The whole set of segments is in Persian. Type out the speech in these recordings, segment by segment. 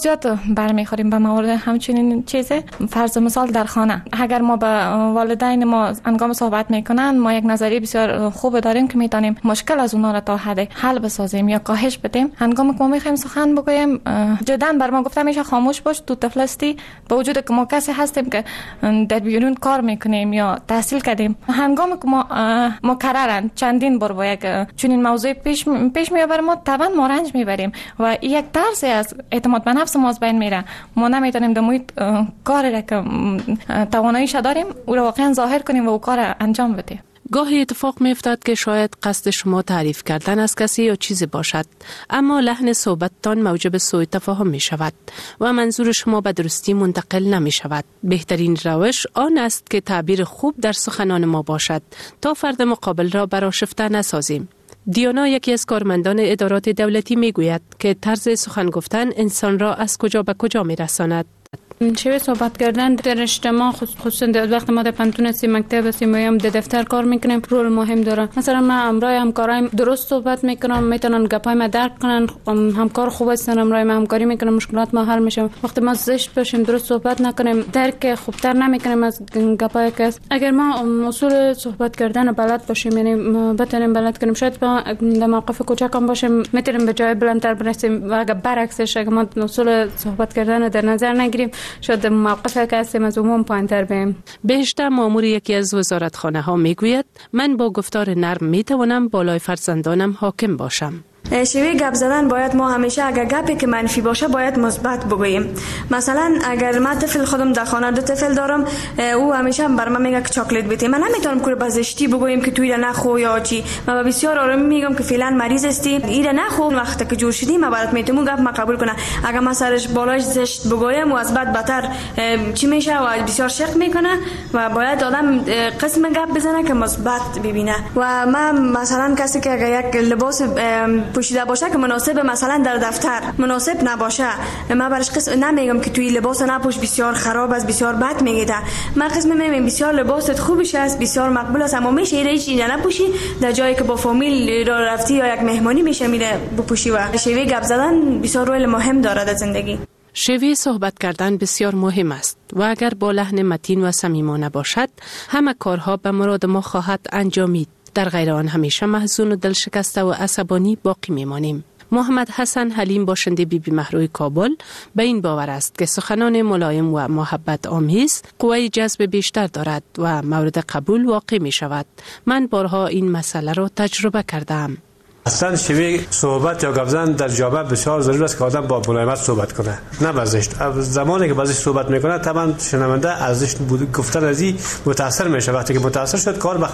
زیاد برمیخوریم به موارد همچنین چیزه. فرض مثال در خانه اگر ما به والدین ما هنگام صحبت میکنن، ما یک نظریه بسیار خوب داریم که میتونیم مشکل از اونها را تا حد حل بسازیم یا کاهش بدیم. هنگام که ما میخوایم سخن بگوییم، جدا بر ما گفته میشه خاموش باش، تو طفل هستی، با وجود که ما کسی هستیم که در بیرون کار میکنیم یا تحصیل کردیم. هنگام که ما مکررن چندین بار با یک چنین موضوع پیش میبریم، ما طبعا ما رنج میبریم و یک ترس از اعتماد به نفس ما از بین میره. ما نمیتونیم در محیط کاری را که تواناییش داریم او را واقعا ظاهر کنیم و او کار انجام بدیم. گاهی اتفاق می افتاد که شاید قصد شما تعریف کردن از کسی یا چیزی باشد، اما لحن صحبتتان موجب سوء تفاهم می شود و منظور شما به درستی منتقل نمی شود. بهترین روش آن است که تعبیر خوب در سخنان ما باشد تا فرد مقابل را برآشفته نسازیم. دیانا، یکی از کارمندان ادارات دولتی، می گوید که طرز سخن گفتن انسان را از کجا به کجا می رساند. شیوه صحبت کردن در اجتماع، خصوصا وقتی ما در پانتون هستیم، مکتب هستیم یا در دفتر کار میکنیم، رول مهم داره. مثلا من همراه همکارایم درست صحبت میکنم، میتونن گپای ما درک کنن، همکار خوب هستن، همراه ما همکاری میکنن، مشکلات ما حل میشه. وقتی ما زشت باشیم، درست صحبت نکنیم، درک خوبتر نمیکنیم از گپای کس. اگر ما اصول صحبت کردن بلد باشیم، یعنی بتونیم بلد کنیم، شاید در موقف کوچک هم باشیم میتونیم به جای بلندتر برسیم. و اگر برعکسش، اگر ما اصول صحبت کردن در نظر نگیریم، شاید موقفی که هستیم از عموم پایین‌تر بریم. بهشته مامور یکی از وزارتخانه ها میگوید من با گفتار نرم میتوانم بالای فرزندانم حاکم باشم. شیوه گپ زدن باید ما همیشه اگر گپی که منفی باشه باید مثبت بگوییم. مثلا اگر من طفل خودم در خانه دو طفل دارم، او همیشه بر من میگه که چاکلیت بده، من نمیتونم که بازشتی بگویم که توی نخو یا چی. من بسیار آرامی میگم که فعلا مریض هستی، ایره نخو، وقتی که جور شدی من برات میتونم گپ ما قبول کنه. اگر من سرش بالاش زشت بگویم و از بعد بدتر چی میشه و بسیار شق میکنه و باید آدم قسم گپ بزنه که مثبت ببینه. و من مثلا کسی که اگر یک لباس پوشیده باشه که مناسب مثلا در دفتر مناسب نباشه، من برش قسم نمیگم که توی لباس نپوش، بسیار خراب است، بسیار بد میگه. من قسم میگم بسیار لباست خوبش است، بسیار مقبول است، اما میشه هیچ نپوشی در جایی که با فامیل را رفتی یا یک مهمانی میشه میره بپوشی. و شیوه گپ زدن بسیار رول مهم دارد در زندگی. شیوه صحبت کردن بسیار مهم است و اگر با لحن متین و صمیمانه باشد، همه کارها به مراد ما خواهد انجامید. در غیر آن همیشه محزون و دلشکسته و عصبانی باقی میمانیم. محمد حسن حلیم، باشنده بیبی مهروی کابل، به این باور است که سخنان ملایم و محبت آمیز قوه جذب بیشتر دارد و مورد قبول واقع می شود. من بارها این مسئله را تجربه کردم. اصلا شیوه صحبت یا گپ زدن در جامعه بسیار ضروری است که آدم با ملایمت صحبت کنه، نه با زشت. زمانی که با زشت صحبت میکنه طبعا شنونده از زشت گفتن ازی متاثر میشه. وقتی که متاثر شد کار به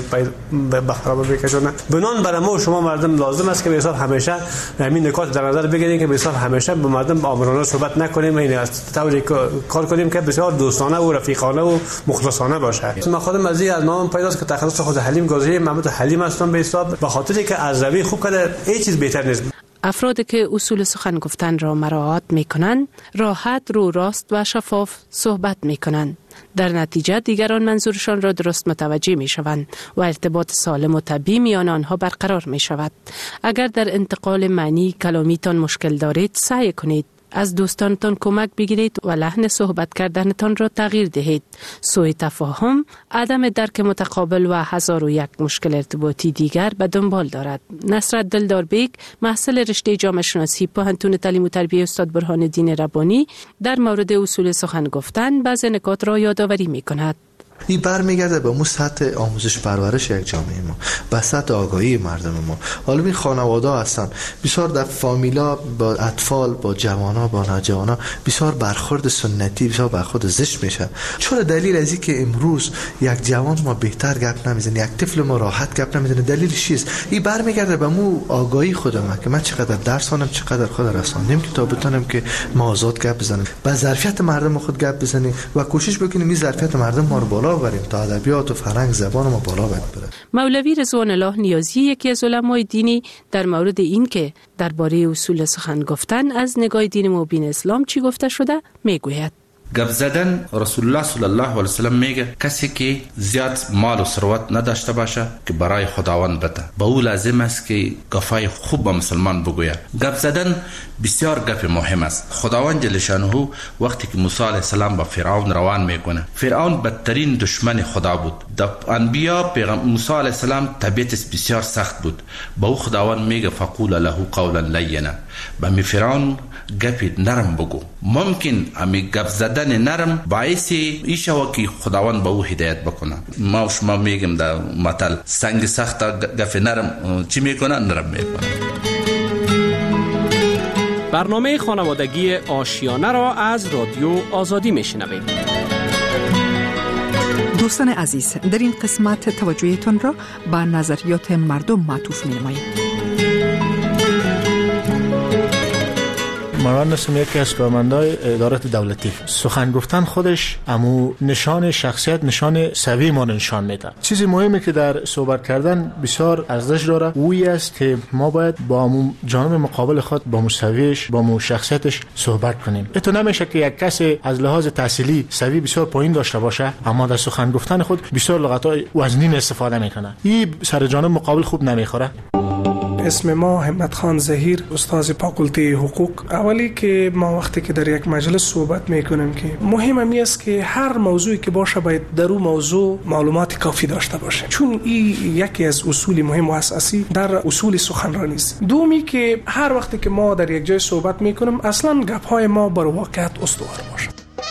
خرابی میکشونه. بنان برای ما و شما مردم لازم است که به حساب همیشه همین نکات در نظر بگیریم که به حساب همیشه با مردم آمرانه صحبت نکنیم، این از طوری کار کنیم که بسیار دوستانه و رفیقانه و مخلصانه باشه. من خودم از نام پیداست که تخصص خود حلیم گازی محمد حلیم هستم به حساب، به خاطری که از خوب کرده هیچ چیز بهتر نیست. افرادی که اصول سخن گفتن را مراعات میکنند، راحت، رو راست و شفاف صحبت میکنند. در نتیجه دیگران منظورشان را درست متوجه میشوند و ارتباط سالم و طبیعی میان آنها برقرار میشود. اگر در انتقال معنی کلامیتان مشکل دارید، سعی کنید از دوستانتان کمک بگیرید و لحن صحبت کردنتان را تغییر دهید. سوء تفاهم، عدم درک متقابل و هزار و یک مشکل ارتباطی دیگر به دنبال دارد. نصرت دلداربیگ، محصل رشته جامعه شناسی پوهنتون تعلیم و تربیت استاد برهان الدین ربانی، در مورد اصول سخن گفتن بعضی نکات را یادآوری می‌کند. این برمیگرده به سطح آموزش پرورش یک جامعه ما، به سطح آگاهی مردم ما. حالا این خانواده هستن بسیار در فامیلا با اطفال، با جوانا، با نوجوانا بسیار برخورد سنتی، بسیار برخورد زشت میشه. چرا؟ دلیل از این که امروز یک جوان ما بهتر گپ نمیزنه، یک طفل ما راحت گپ نمیزنه. دلیلش چیست؟ این برمیگرده به مو آگاهی خودم که من چقدر درس خوندم، چقدر خود رساندم که تا بتونم که ما آزاد گپ بزنم، با ظرفیت مردم خود گپ بزنیم و کوشش بکنیم این ظرفیت مردم ما رو بالا بریم تا ادبیات و فرهنگ زبان ما بالا بره. مولوی رضوان الله نیازی، یکی از علمای دینی، در مورد این که درباره اصول سخن گفتن از نگاه دین مبین اسلام چی گفته شده میگوید. گپ زدن رسول الله صلی الله علیه و سلم میگه کسی که زیاد مال و ثروت نداشته باشه که برای خداوند بده، با او لازم است که گپای خوب با مسلمان بگوید. گپ زدن بسیار گپ مهم است. خداوند جل شانه وقتی که موسی علیه السلام با فرعون روان میکنه، فرعون بدترین دشمن خدا بود. در انبیا پیغمبر موسی علیه السلام طبیعتش بسیار سخت بود. با او خداوند میگه فقول له قولا لینا، با می فرعون گپ نرم بگو. ممکن امی گپ زدن نرم باعث ایشو که خداوند با او هدایت بکنه. ما و شما میگم در مثل سنگ سخت گپ نرم چی میکنه؟ نرم میکنه. برنامه خانوادگی آشیانه را از رادیو آزادی میشنوید. دوستان عزیز، در این قسمت توجهتان را به نظریات مردم معطوف می‌نماییم. من هستم یکی از کارمندای ادارات دولتی. سخن گفتن خودش امو نشان شخصیت، نشان سوی ما نشان میده. چیزی مهمی که در صحبت کردن بسیار ارزش داره اویی است که ما باید با امو جانب مقابل خود، با مساویش، با مو شخصیتش صحبت کنیم. تو نمیشه که یک کسی از لحاظ تحصیلی سوی بسیار پایین داشته باشه اما در سخن گفتن خود بسیار لغت‌های وزنین استفاده میکنه. این سر جانب مقابل خوب نمیخوره. اسم ما همت خان ظهیر، استاد فاکولته حقوق. اولی که ما وقتی که در یک مجلس صحبت میکنیم که مهم است که هر موضوعی که باشه باید در اون موضوع معلومات کافی داشته باشه، چون این یکی از اصول مهم و اساسی در اصول سخنرانی است. دومی که هر وقتی که ما در یک جای صحبت میکنیم اصلا گپ‌های ما بر واقعیت استوار باشه.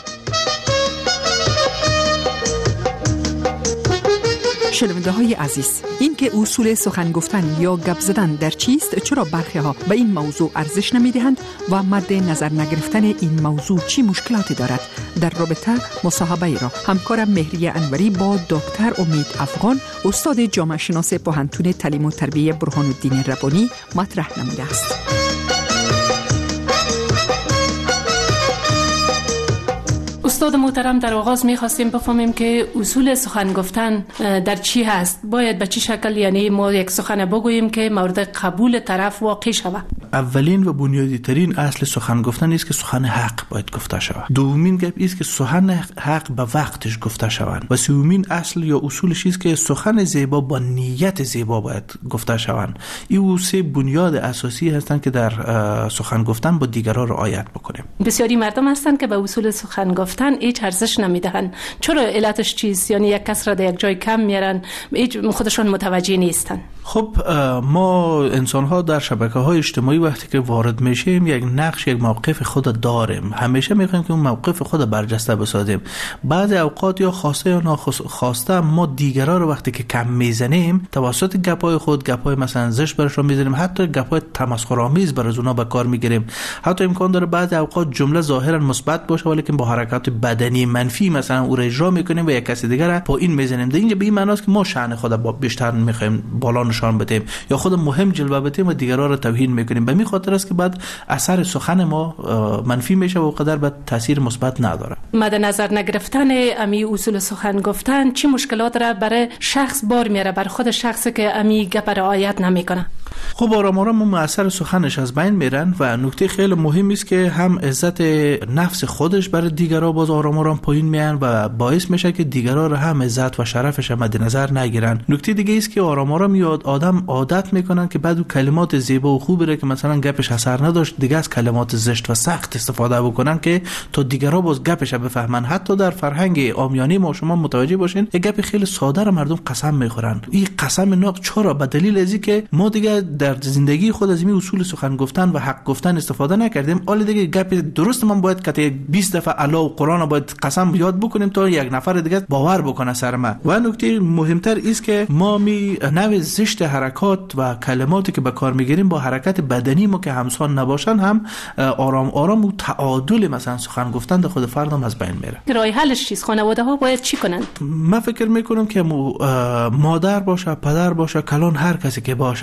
شنونده های عزیز، این که اصول سخن گفتن یا گپ زدن در چیست، چرا برخی ها به این موضوع ارزش نمی دهند و مد نظر نگرفتن این موضوع چی مشکلاتی دارد؟ در رابطه مصاحبه را همکارم مهریه انوری با دکتر امید افغان، استاد جامعه شناس پوهنتون تعلیم و تربیه برهان الدین ربانی مطرح نموده است. استاد محترم، در آغاز می‌خواستیم بفهمیم که اصول سخن گفتن در چی هست؟ باید به چه شکل، یعنی ما یک سخن بگوییم که مورد قبول طرف واقع شود؟ اولین و بنیادی ترین اصل سخن گفتن است که سخن حق باید گفته شود. دومین گپ است که سخن حق به وقتش گفته شود. و سومین اصل یا اصولش است که سخن زیبا با نیت زیبا باید گفته شود. این سه بنیاد اساسی هستند که در سخن گفتن با دیگران رعایت بکنیم. بسیاری مردم هستند که به اصول سخن گفتن هیچ ارزش نمیدهن. چرا؟ علتش چیست؟ یعنی یک کس را در یک جای کم میارن، هیچ خودشون متوجه نیستن. خب ما انسان ها در شبکه‌های اجتماعی وقتی که وارد میشیم یک نقش، یک موقف خود داریم. همیشه میخوایم که اون موقف خود برجسته بسازیم. بعض اوقات یا خواسته یا ناخواسته ما دیگران رو وقتی که کم میزنیم توسط گپای خود، گپای مثلا زشت براشون میزنیم، حتی گپای تمسخرآمیز برای اونا به کار میگیریم. حتی امکان داره بعض اوقات جمله ظاهرا مثبت باشه ولی که با حرکات بدنی منفی مثلا او را اجرا میکنیم و یک کسی دیگر را پایین میزنیم. در اینجا به این معناست که ما شأن خود با بیشتر میخوایم بالا نشان بدیم یا خود مهم جلوه بدیم و دیگران را توهین میکنیم. به این خاطر است که بعد اثر سخن ما منفی میشه و قدر به تاثیر مثبت نداره. مد نظر نگرفتن امی اصول سخن گفتن چی مشکلات را برای شخص بار میاره، بر خود شخصی که امی گپ رعایت نمیکنه؟ خب آرام آرام اثر سخنش از بین میرن و نکته خیلی مهمی است که هم عزت نفس خودش برای دیگران باز آرام آرام پایین میان و باعث میشه که دیگران را هم عزت و شرفش مد نظر نگیرن. نکته دیگه است که آرام آرام آدم عادت میکنن که بعد کلمات زیبا و خوبی را که مثلا گپش اثر نداشت دیگه از کلمات زشت و سخت استفاده بکنن که تا دیگران باز گپش بفهمن. حتی در فرهنگ عامیانه ما شما متوجه باشین یک گپ خیلی ساده را مردم قسم میخورن. این قسم ناق چرا؟ به دلیل ازی که ما دیگه در زندگی خود از این اصول سخن گفتن و حق گفتن استفاده نکردیم. حالا دیگه گپ درست من باید که 20 دفعه الله و قرآن باید قسم یاد بکنیم تا یک نفر دیگه باور بکنه سر ما. و نکته مهمتر است که ما نوع زشت حرکات و کلماتی که به کار میگیریم با حرکت بدنی ما که همسان نباشن هم آرام آرام و تعادل مثلا سخن گفتن در خود فرد هم از بین میره. راه حلش چیست؟ خانواده ها باید چی کنن؟ من فکر میکنم که مادر باشه، پدر باشه، کلان هر کسی که باشه،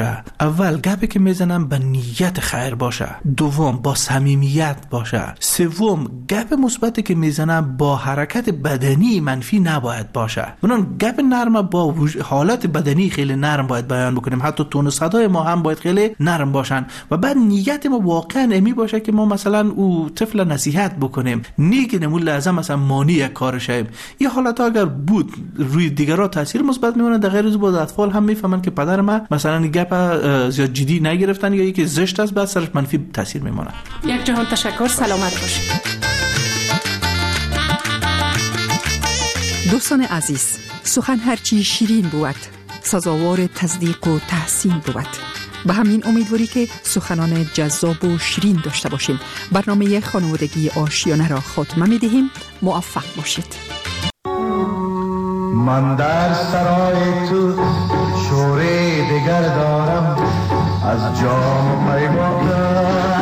اول گپی که میزنم به نیت خیر باشه، دوم با صمیمیت باشه، سوم گپ مثبتی که میزنم با حرکت بدنی منفی نباید باشه. اونم گپ نرم با حالت بدنی خیلی نرم باید بیان بکنیم، حتی تون و صدای ما هم باید خیلی نرم باشن و بعد نیت ما واقعا امی باشه که ما مثلا او طفل نصیحت بکنیم، نیگیم اون لازم مثلا مانی کار شیم. این حالت اگر بود روی دیگران تاثیر مثبت میمونه، در غیر از بود اطفال هم میفهمن که پدر ما مثلا گپ زیاد جدی نگرفتن یا یکی زشت است، بعد سرش منفی تاثیر میمونه. یک جهان تشکر، سلامت باشید. دوستان عزیز، سخن هرچی شیرین بود سزاوار تصدیق و تحسین بود. به همین امیدواری که سخنان جذاب و شیرین داشته باشیم. برنامه خانوادگی آشیانه را خاتمه می‌دهیم. موفق باشید. من در سرای تو شوری دیگر دارم، از جام پیمانم